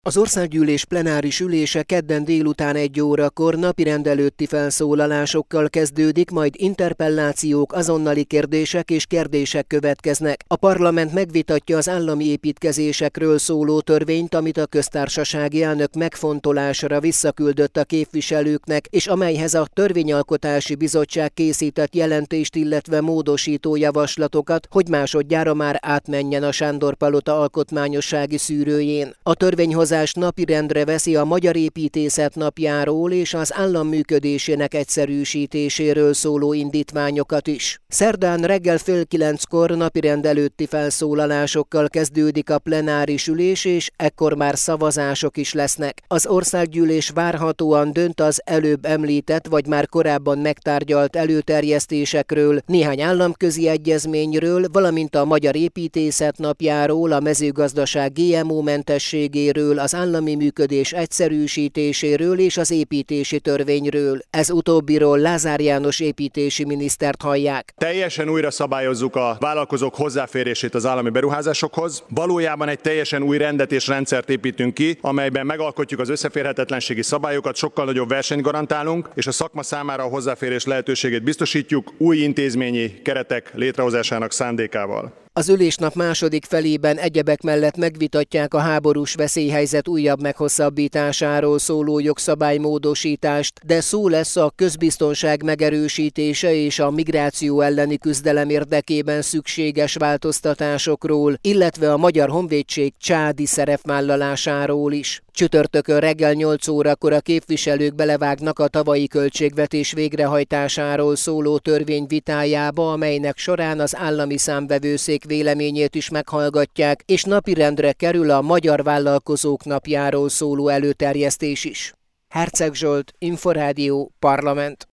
Az országgyűlés plenáris ülése kedden délután 1 órakor napirend előtti felszólalásokkal kezdődik, majd interpellációk, azonnali kérdések és kérdések következnek. A parlament megvitatja az állami építkezésekről szóló törvényt, amit a köztársasági elnök megfontolásra visszaküldött a képviselőknek, és amelyhez a Törvényalkotási Bizottság készített jelentést, illetve módosító javaslatokat, hogy másodjára már átmenjen a Sándor-palota alkotmányossági szűrőjén. A törvényhozás napirendre veszi a Magyar Építészet napjáról és az állam működésének egyszerűsítéséről szóló indítványokat is. Szerdán reggel 8:30 napirend előtti felszólalásokkal kezdődik a plenáris ülés, és ekkor már szavazások is lesznek. Az országgyűlés várhatóan dönt az előbb említett vagy már korábban megtárgyalt előterjesztésekről, néhány államközi egyezményről, valamint a Magyar Építészet napjáról, a mezőgazdaság GMO-mentességéről, az állami működés egyszerűsítéséről és az építési törvényről. Ez utóbbiról Lázár János építési minisztert hallják. Teljesen újra szabályozzuk a vállalkozók hozzáférését az állami beruházásokhoz. Valójában egy teljesen új rendet és rendszert építünk ki, amelyben megalkotjuk az összeférhetetlenségi szabályokat, sokkal nagyobb versenyt garantálunk, és a szakma számára a hozzáférés lehetőségét biztosítjuk új intézményi keretek létrehozásának szándékával. Az ülésnap második felében egyebek mellett megvitatják a háborús veszélyhelyzet újabb meghosszabbításáról szóló jogszabálymódosítást, de szó lesz a közbiztonság megerősítése és a migráció elleni küzdelem érdekében szükséges változtatásokról, illetve a Magyar Honvédség csádi szerepvállalásáról is. Csütörtökön reggel 8 órakor a képviselők belevágnak a tavalyi költségvetés végrehajtásáról szóló törvény vitájába, amelynek során az állami számvevőszék véleményét is meghallgatják, és napirendre kerül a Magyar Vállalkozók napjáról szóló előterjesztés is. Herceg Zsolt, Inforádió, Parlament.